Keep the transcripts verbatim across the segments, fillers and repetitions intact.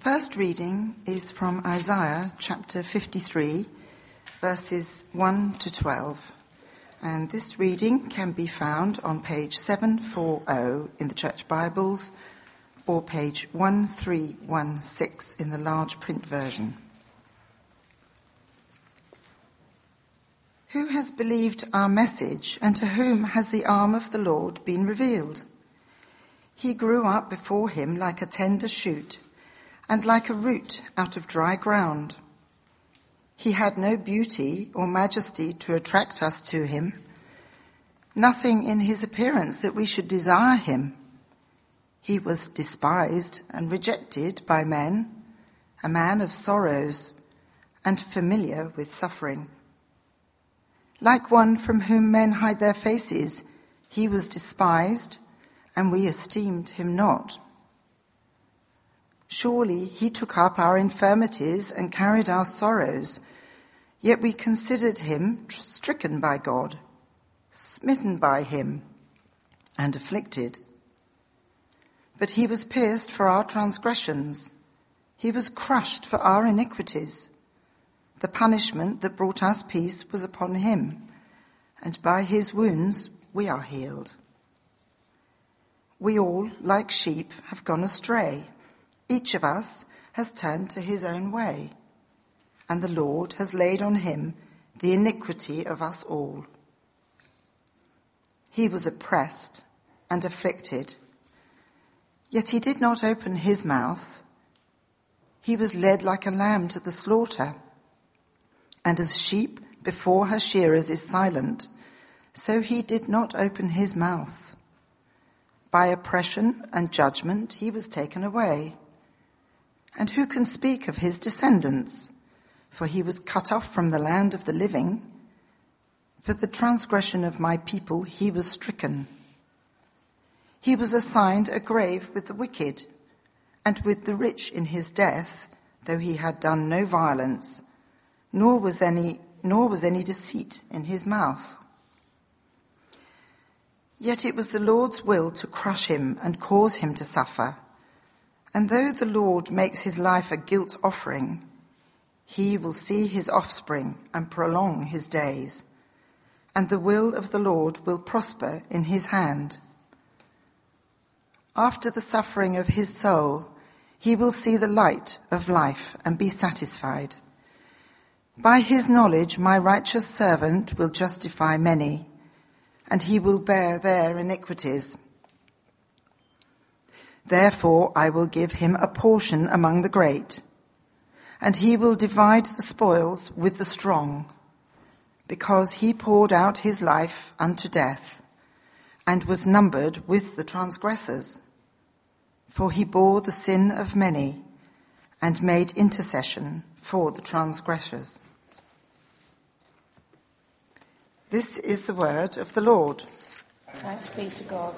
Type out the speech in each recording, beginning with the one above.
first reading is from Isaiah chapter fifty-three, verses one to twelve. And this reading can be found on page seven forty in the Church Bibles or page one three one six in the large print version. Who has believed our message, and to whom has the arm of the Lord been revealed? He grew up before him like a tender shoot, and like a root out of dry ground. He had no beauty or majesty to attract us to him, nothing in his appearance that we should desire him. He was despised and rejected by men, a man of sorrows and familiar with suffering. Like one from whom men hide their faces, he was despised, and we esteemed him not. Surely he took up our infirmities and carried our sorrows, yet we considered him stricken by God, smitten by him, and afflicted. But he was pierced for our transgressions, he was crushed for our iniquities. The punishment that brought us peace was upon him, and by his wounds we are healed. We all, like sheep, have gone astray. Each of us has turned to his own way, and the Lord has laid on him the iniquity of us all. He was oppressed and afflicted, yet he did not open his mouth. He was led like a lamb to the slaughter, and as sheep before her shearers is silent, so he did not open his mouth. By oppression and judgment he was taken away. And who can speak of his descendants? For he was cut off from the land of the living. For the transgression of my people he was stricken. He was assigned a grave with the wicked, and with the rich in his death, though he had done no violence, nor was any, nor was any deceit in his mouth. Yet it was the Lord's will to crush him and cause him to suffer. And though the Lord makes his life a guilt offering, he will see his offspring and prolong his days, and the will of the Lord will prosper in his hand. After the suffering of his soul, he will see the light of life and be satisfied. By his knowledge, my righteous servant will justify many, and he will bear their iniquities. Therefore I will give him a portion among the great, and he will divide the spoils with the strong, because he poured out his life unto death, and was numbered with the transgressors. For he bore the sin of many, and made intercession for the transgressors. This is the word of the Lord. Thanks be to God.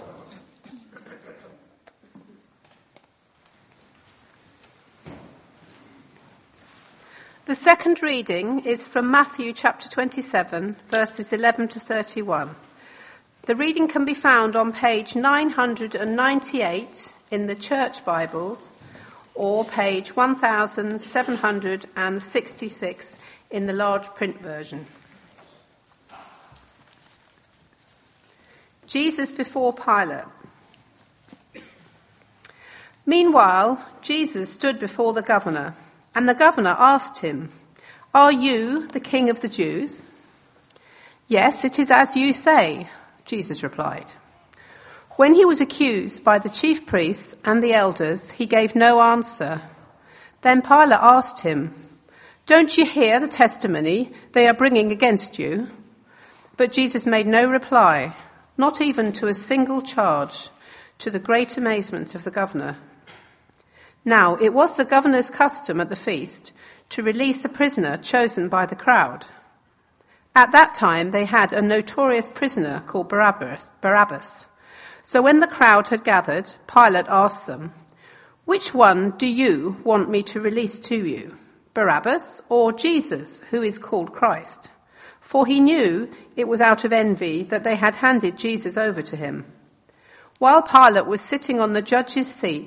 The second reading is from Matthew chapter twenty-seven, verses eleven to thirty-one. The reading can be found on page nine hundred ninety-eight in the Church Bibles or page one thousand seven hundred sixty-six in the large print version. Jesus before Pilate. Meanwhile, Jesus stood before the governor. And the governor asked him, "Are you the king of the Jews?" "Yes, it is as you say," Jesus replied. When he was accused by the chief priests and the elders, he gave no answer. Then Pilate asked him, "Don't you hear the testimony they are bringing against you?" But Jesus made no reply, not even to a single charge, to the great amazement of the governor. Now, it was the governor's custom at the feast to release a prisoner chosen by the crowd. At that time, they had a notorious prisoner called Barabbas. Barabbas. So when the crowd had gathered, Pilate asked them, "Which one do you want me to release to you, Barabbas or Jesus, who is called Christ?" For he knew it was out of envy that they had handed Jesus over to him. While Pilate was sitting on the judge's seat,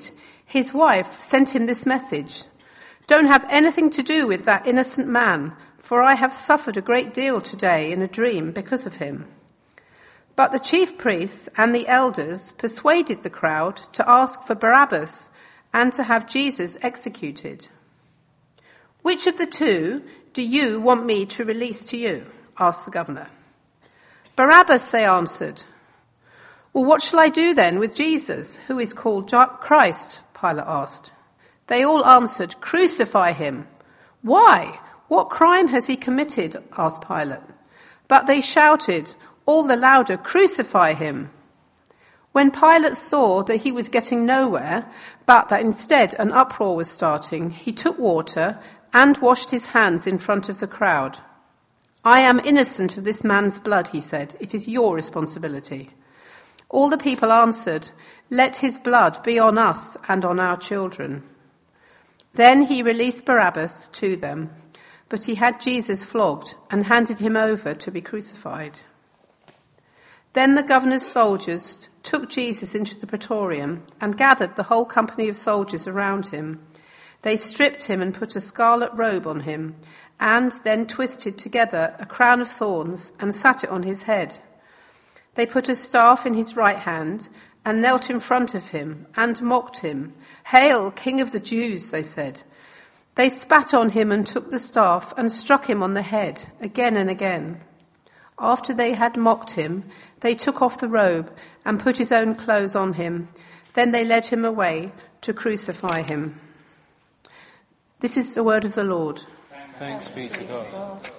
His wife sent him this message: "Don't have anything to do with that innocent man, for I have suffered a great deal today in a dream because of him." But the chief priests and the elders persuaded the crowd to ask for Barabbas and to have Jesus executed. "Which of the two do you want me to release to you?" asked the governor. "Barabbas," they answered. "Well, what shall I do then with Jesus, who is called Christ?" Pilate asked. They all answered, "Crucify him." "Why? What crime has he committed?" asked Pilate. But they shouted all the louder, "Crucify him." When Pilate saw that he was getting nowhere, but that instead an uproar was starting, he took water and washed his hands in front of the crowd. "I am innocent of this man's blood," he said. "It is your responsibility." All the people answered, "Let his blood be on us and on our children." Then he released Barabbas to them, but he had Jesus flogged and handed him over to be crucified. Then the governor's soldiers took Jesus into the praetorium and gathered the whole company of soldiers around him. They stripped him and put a scarlet robe on him, and then twisted together a crown of thorns and sat it on his head. They put a staff in his right hand and knelt in front of him and mocked him. "Hail, King of the Jews," they said. They spat on him and took the staff and struck him on the head again and again. After they had mocked him, they took off the robe and put his own clothes on him. Then they led him away to crucify him. This is the word of the Lord. Thanks be to God.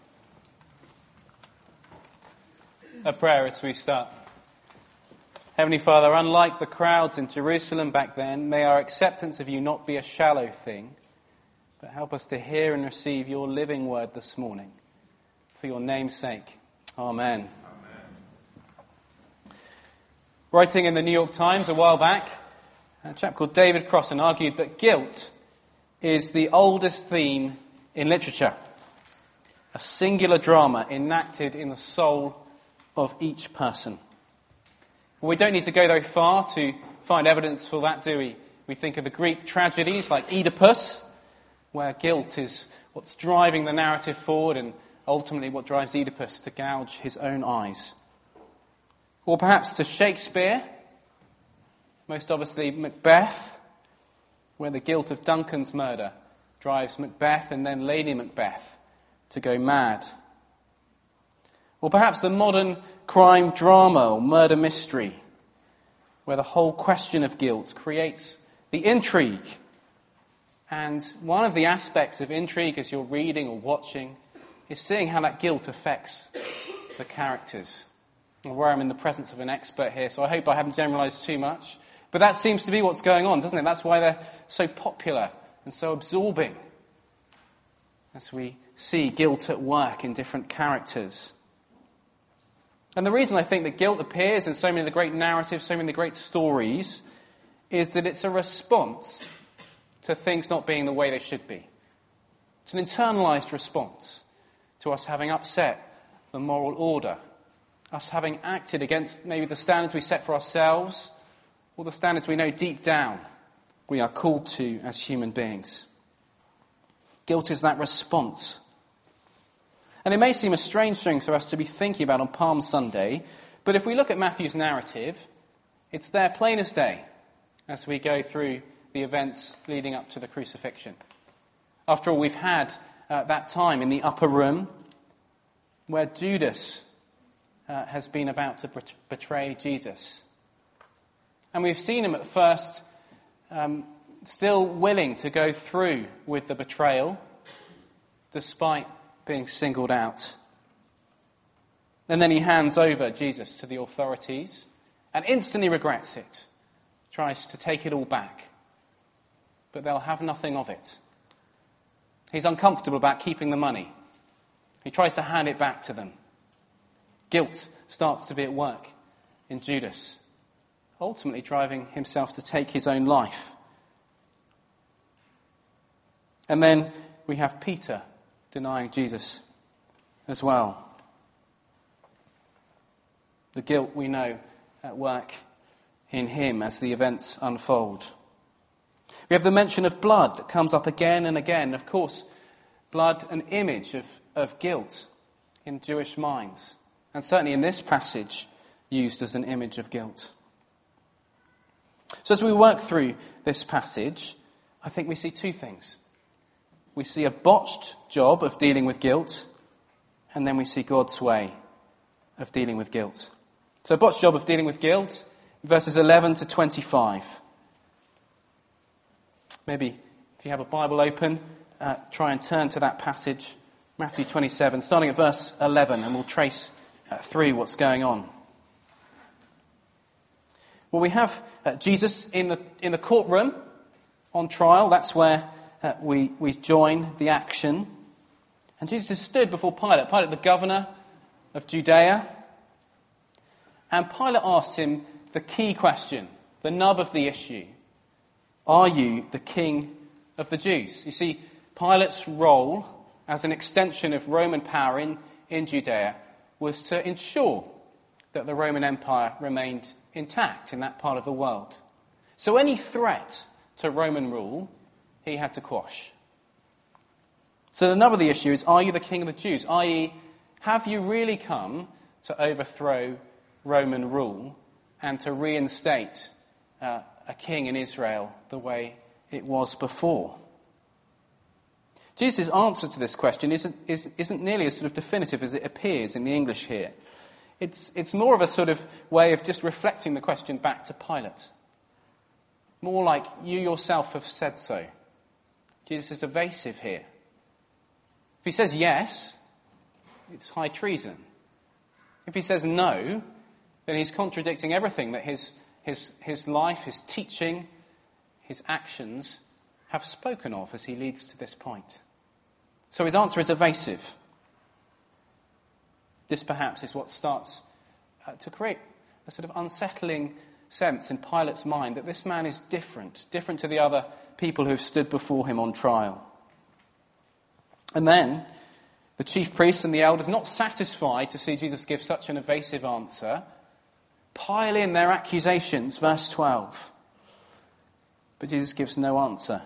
A prayer as we start. Heavenly Father, unlike the crowds in Jerusalem back then, may our acceptance of you not be a shallow thing, but help us to hear and receive your living word this morning. For your name's sake. Amen. Amen. Writing in the New York Times a while back, a chap called David Crossan argued that guilt is the oldest theme in literature, a singular drama enacted in the soul of each person. Well, we don't need to go very far to find evidence for that, do we? We think of the Greek tragedies like Oedipus, where guilt is what's driving the narrative forward and ultimately what drives Oedipus to gouge his own eyes. Or perhaps to Shakespeare, most obviously Macbeth, where the guilt of Duncan's murder drives Macbeth and then Lady Macbeth to go mad. Or perhaps the modern crime drama or murder mystery, where the whole question of guilt creates the intrigue. And one of the aspects of intrigue as you're reading or watching is seeing how that guilt affects the characters. Where I'm in the presence of an expert here, so I hope I haven't generalised too much. But that seems to be what's going on, doesn't it? That's why they're so popular and so absorbing, as we see guilt at work in different characters. And the reason I think that guilt appears in so many of the great narratives, so many of the great stories, is that it's a response to things not being the way they should be. It's an internalised response to us having upset the moral order, us having acted against maybe the standards we set for ourselves, or the standards we know deep down we are called to as human beings. Guilt is that response. And it may seem a strange thing for us to be thinking about on Palm Sunday, but if we look at Matthew's narrative, it's there plain as day as we go through the events leading up to the crucifixion. After all, we've had uh, that time in the upper room where Judas uh, has been about to betray Jesus. And we've seen him at first um, still willing to go through with the betrayal, despite being singled out. And then he hands over Jesus to the authorities and instantly regrets it, tries to take it all back. But they'll have nothing of it. He's uncomfortable about keeping the money. He tries to hand it back to them. Guilt starts to be at work in Judas, ultimately driving himself to take his own life. And then we have Peter denying Jesus as well. The guilt we know at work in him as the events unfold. We have the mention of blood that comes up again and again. Of course, blood, an image of, of guilt in Jewish minds. And certainly in this passage, used as an image of guilt. So as we work through this passage, I think we see two things. We see a botched job of dealing with guilt, and then we see God's way of dealing with guilt. So a botched job of dealing with guilt, verses eleven to twenty-five. Maybe if you have a Bible open, uh, try and turn to that passage, Matthew twenty-seven, starting at verse eleven, and we'll trace uh, through what's going on. Well, we have uh, Jesus in the in the courtroom on trial. That's where uh, we we join the action. And Jesus has stood before Pilate, Pilate the governor of Judea. And Pilate asks him the key question, the nub of the issue. Are you the king of the Jews? You see, Pilate's role as an extension of Roman power in, in Judea was to ensure that the Roman Empire remained intact in that part of the world. So any threat to Roman rule, he had to quash. So the nub of the issue is, are you the king of the Jews? that is, have you really come to overthrow Roman rule and to reinstate uh, a king in Israel the way it was before? Jesus' answer to this question isn't, is, isn't nearly as sort of definitive as it appears in the English here. It's, it's more of a sort of way of just reflecting the question back to Pilate. More like, you yourself have said so. Jesus is evasive here. If he says yes, it's high treason. If he says no, then he's contradicting everything that his, his, his life, his teaching, his actions have spoken of as he leads to this point. So his answer is evasive. This perhaps is what starts uh, to create a sort of unsettling sense in Pilate's mind that this man is different, different to the other people who have stood before him on trial. And then the chief priests and the elders, not satisfied to see Jesus give such an evasive answer, pile in their accusations, verse twelve. But Jesus gives no answer.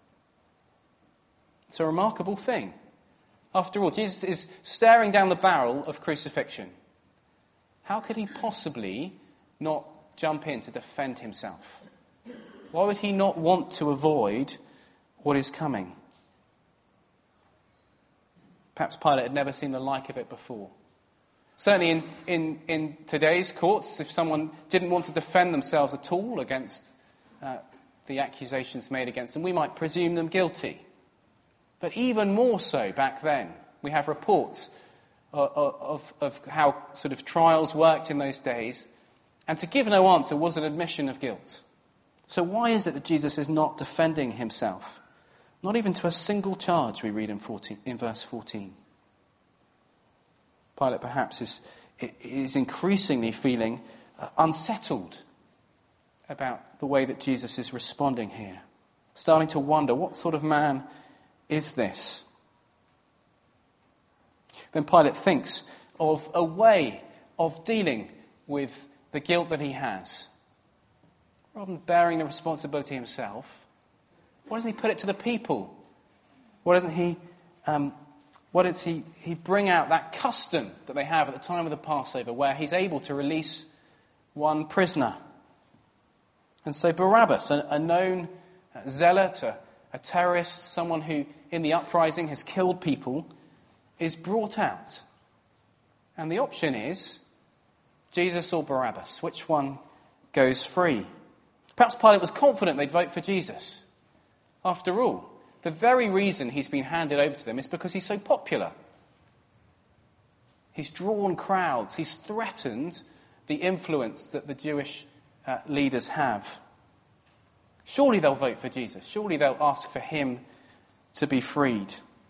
It's a remarkable thing. After all, Jesus is staring down the barrel of crucifixion. How could he possibly not jump in to defend himself? Why would he not want to avoid what is coming? Perhaps Pilate had never seen the like of it before. Certainly in, in, in today's courts, if someone didn't want to defend themselves at all against uh, the accusations made against them, we might presume them guilty. But even more so back then, we have reports of, of, of how sort of trials worked in those days, and to give no answer was an admission of guilt. So why is it that Jesus is not defending himself? Not even to a single charge, we read in, fourteen, in verse fourteen. Pilate perhaps is, is increasingly feeling uh, unsettled about the way that Jesus is responding here. Starting to wonder, what sort of man is this? Then Pilate thinks of a way of dealing with the guilt that he has. Rather than bearing the responsibility himself, why doesn't he put it to the people? Why doesn't he, um, why does he, he bring out that custom that they have at the time of the Passover where he's able to release one prisoner? And so Barabbas, a, a known zealot, a, a terrorist, someone who in the uprising has killed people, is brought out. And the option is Jesus or Barabbas. Which one goes free? Perhaps Pilate was confident they'd vote for Jesus. After all, the very reason he's been handed over to them is because he's so popular. He's drawn crowds. He's threatened the influence that the Jewish uh, leaders have. Surely they'll vote for Jesus. Surely they'll ask for him to be freed.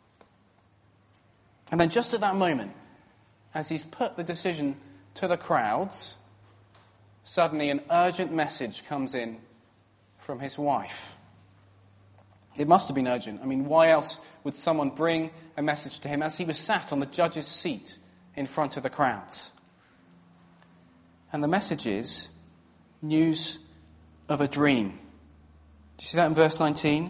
And then just at that moment, as he's put the decision to the crowds, suddenly an urgent message comes in from his wife. It must have been urgent. I mean, why else would someone bring a message to him as he was sat on the judge's seat in front of the crowds? And the message is news of a dream. Do you see that in verse nineteen?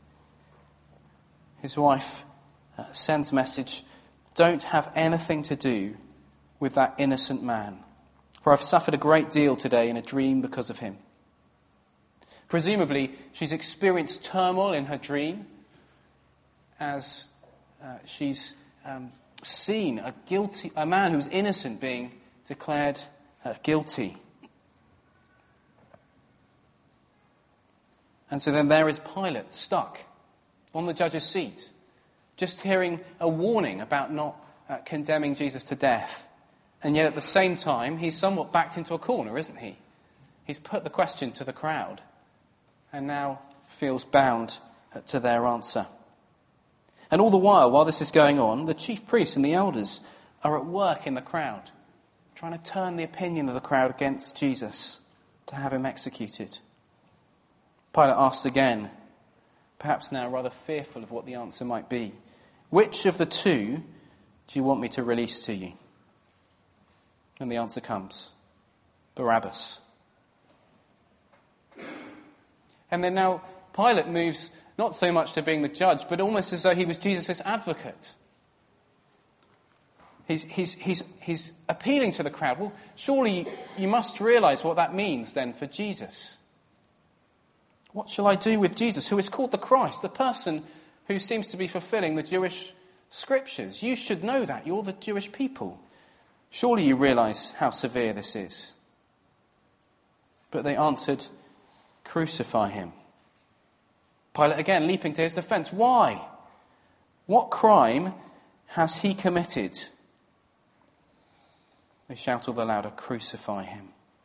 His wife uh, sends a message, don't have anything to do with that innocent man, for I've suffered a great deal today in a dream because of him. Presumably, she's experienced turmoil in her dream as uh, she's um, seen a guilty, a man who's innocent being declared uh, guilty. And so then there is Pilate stuck on the judge's seat, just hearing a warning about not uh, condemning Jesus to death. And yet at the same time, he's somewhat backed into a corner, isn't he? He's put the question to the crowd and now feels bound uh, to their answer. And all the while, while this is going on, the chief priests and the elders are at work in the crowd, trying to turn the opinion of the crowd against Jesus to have him executed. Pilate asks again, perhaps now rather fearful of what the answer might be, which of the two do you want me to release to you? And the answer comes, Barabbas. And then now Pilate moves not so much to being the judge, but almost as though he was Jesus' advocate. He's, he's, he's, he's appealing to the crowd. Well, surely you must realise what that means then for Jesus. What shall I do with Jesus, who is called the Christ, the person who seems to be fulfilling the Jewish scriptures? You should know that. You're the Jewish people. Surely you realise how severe this is. But they answered, crucify him. Pilate again leaping to his defence. Why? What crime has he committed? They shout all the louder, crucify him.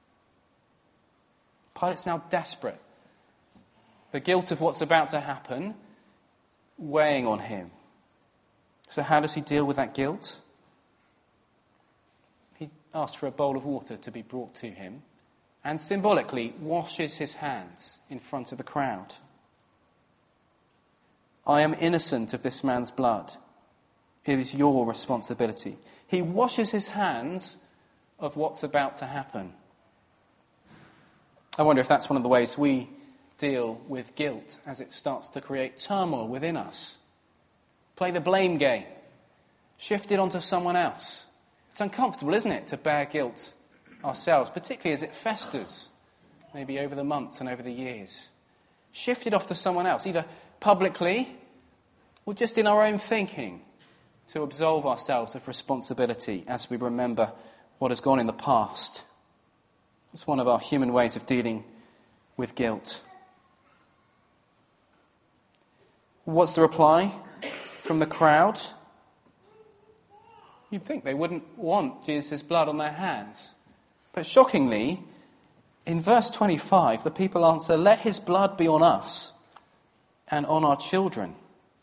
Pilate's now desperate. The guilt of what's about to happen weighing on him. So how does he deal with that guilt? He asks for a bowl of water to be brought to him and symbolically washes his hands in front of the crowd. I am innocent of this man's blood. It is your responsibility. He washes his hands of what's about to happen. I wonder if that's one of the ways we deal with guilt as it starts to create turmoil within us. Play the blame game. Shift it onto someone else. It's uncomfortable, isn't it, to bear guilt ourselves, particularly as it festers, maybe over the months and over the years. Shift it off to someone else, either publicly or just in our own thinking, to absolve ourselves of responsibility as we remember what has gone in the past. It's one of our human ways of dealing with guilt. What's the reply from the crowd? You'd think they wouldn't want Jesus' blood on their hands. But shockingly, in verse twenty-five, the people answer, let his blood be on us and on our children.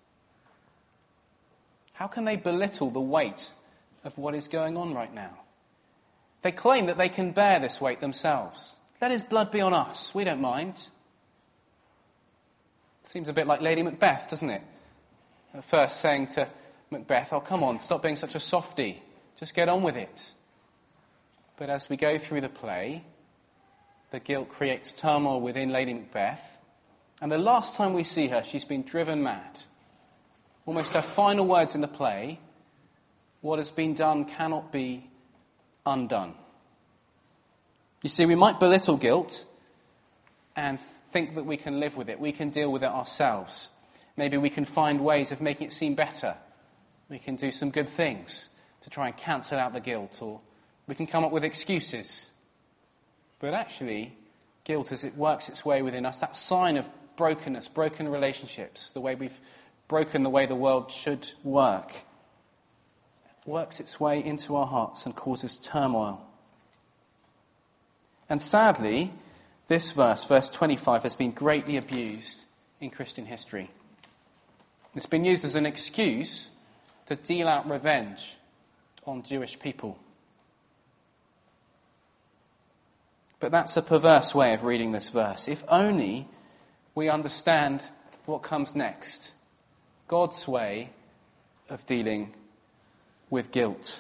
How can they belittle the weight of what is going on right now? They claim that they can bear this weight themselves. Let his blood be on us. We don't mind. Seems a bit like Lady Macbeth, doesn't it? At first saying to Macbeth, oh, come on, stop being such a softie. Just get on with it. But as we go through the play, the guilt creates turmoil within Lady Macbeth. And the last time we see her, she's been driven mad. Almost her final words in the play, what has been done cannot be undone. You see, we might belittle guilt and think that we can live with it. We can deal with it ourselves. Maybe we can find ways of making it seem better. We can do some good things to try and cancel out the guilt, or we can come up with excuses. But actually, guilt, as it works its way within us, that sign of brokenness, broken relationships, the way we've broken the way the world should work, works its way into our hearts and causes turmoil. And sadly, this verse, verse twenty-five, has been greatly abused in Christian history. It's been used as an excuse to deal out revenge on Jewish people. But that's a perverse way of reading this verse. If only we understand what comes next. God's way of dealing with guilt.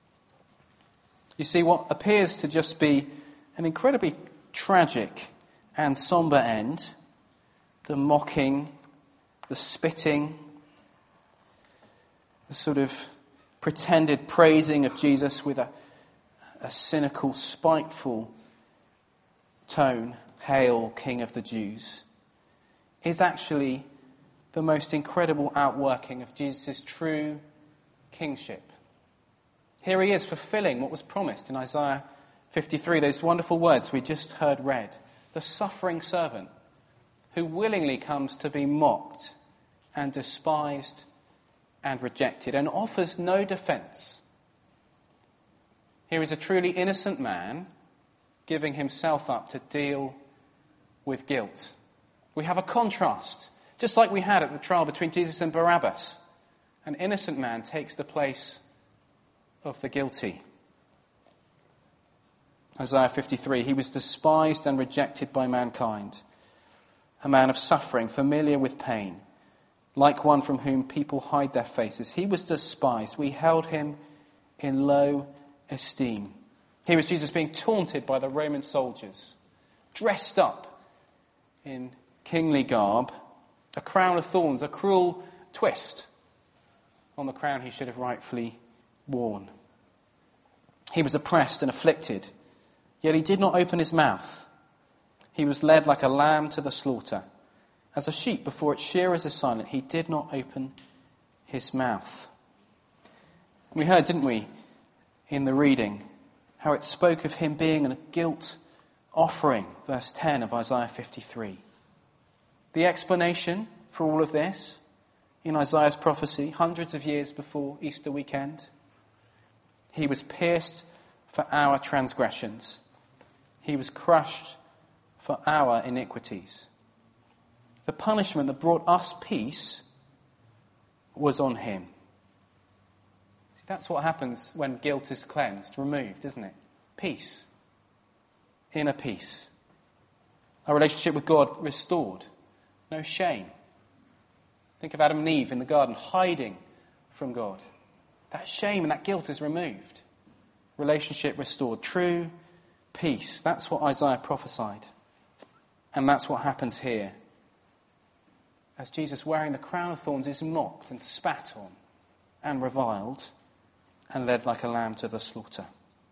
You see, what appears to just be an incredibly tragic and sombre end, the mocking, the spitting, the sort of pretended praising of Jesus with a, a cynical, spiteful tone, "Hail, King of the Jews," is actually the most incredible outworking of Jesus' true kingship. Here he is fulfilling what was promised in Isaiah fifty-three, those wonderful words we just heard read. The suffering servant who willingly comes to be mocked and despised and rejected and offers no defense. Here is a truly innocent man giving himself up to deal with guilt. We have a contrast, just like we had at the trial between Jesus and Barabbas. An innocent man takes the place of the guilty. Isaiah fifty-three, he was despised and rejected by mankind, a man of suffering, familiar with pain, like one from whom people hide their faces. He was despised. We held him in low esteem. Here was Jesus being taunted by the Roman soldiers, dressed up in kingly garb, a crown of thorns, a cruel twist on the crown he should have rightfully worn. He was oppressed and afflicted, yet he did not open his mouth. He was led like a lamb to the slaughter. As a sheep before its shearers is silent, he did not open his mouth. We heard, didn't we, in the reading, how it spoke of him being a guilt offering, verse ten of Isaiah fifty-three. The explanation for all of this in Isaiah's prophecy, hundreds of years before Easter weekend: he was pierced for our transgressions. He was crushed for our iniquities. The punishment that brought us peace was on him. See, that's what happens when guilt is cleansed, removed, isn't it? Peace. Inner peace. Our relationship with God restored. No shame. Think of Adam and Eve in the garden hiding from God. That shame and that guilt is removed. Relationship restored. True peace. That's what Isaiah prophesied. And that's what happens here. As Jesus, wearing the crown of thorns, is mocked and spat on and reviled and led like a lamb to the slaughter.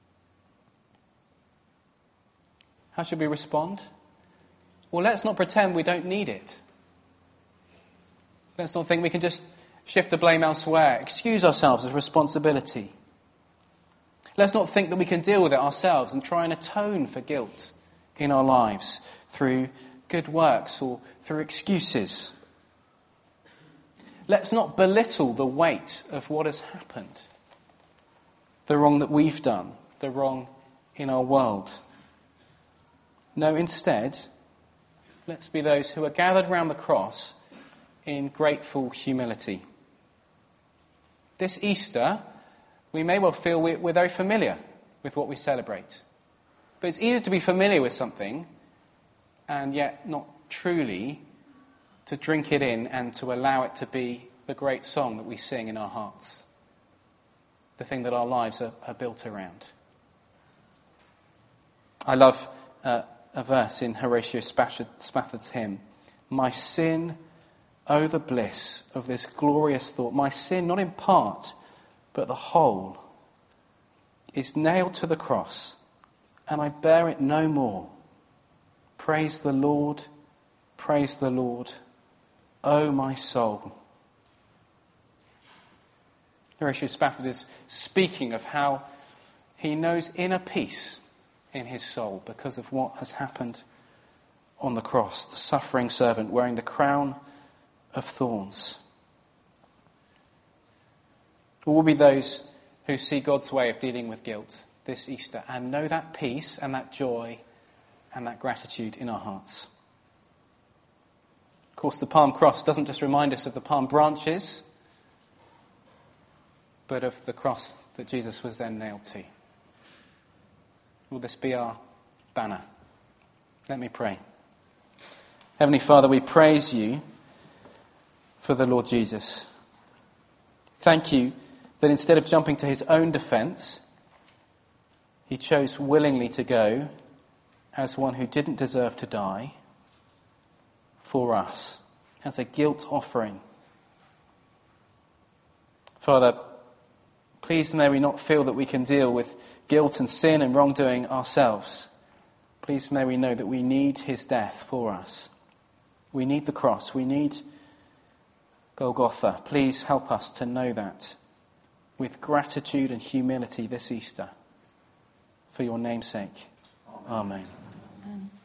How should we respond? Well, let's not pretend we don't need it. Let's not think we can just shift the blame elsewhere, excuse ourselves of responsibility. Let's not think that we can deal with it ourselves and try and atone for guilt in our lives through good works or through excuses. Let's not belittle the weight of what has happened, the wrong that we've done, the wrong in our world. No, instead, let's be those who are gathered round the cross in grateful humility. This Easter, we may well feel we're very familiar with what we celebrate. But it's easy to be familiar with something and yet not truly to drink it in and to allow it to be the great song that we sing in our hearts. The thing that our lives are, are built around. I love uh, a verse in Horatio Spafford's hymn. My sin, oh the bliss of this glorious thought. My sin, not in part, but the whole, is nailed to the cross, and I bear it no more. Praise the Lord, praise the Lord, O my soul. Horatio Spafford is speaking of how he knows inner peace in his soul because of what has happened on the cross. The suffering servant wearing the crown of thorns. We will be those who see God's way of dealing with guilt this Easter and know that peace and that joy and that gratitude in our hearts. Of course, the palm cross doesn't just remind us of the palm branches, but of the cross that Jesus was then nailed to. Will this be our banner? Let me pray. Heavenly Father, we praise you for the Lord Jesus. Thank you that instead of jumping to his own defence, he chose willingly to go as one who didn't deserve to die, for us as a guilt offering. Father, please may we not feel that we can deal with guilt and sin and wrongdoing ourselves. Please may we know that we need his death for us. We need the cross. We need Golgotha. Please help us to know that with gratitude and humility this Easter. For your name's sake. Amen. Amen.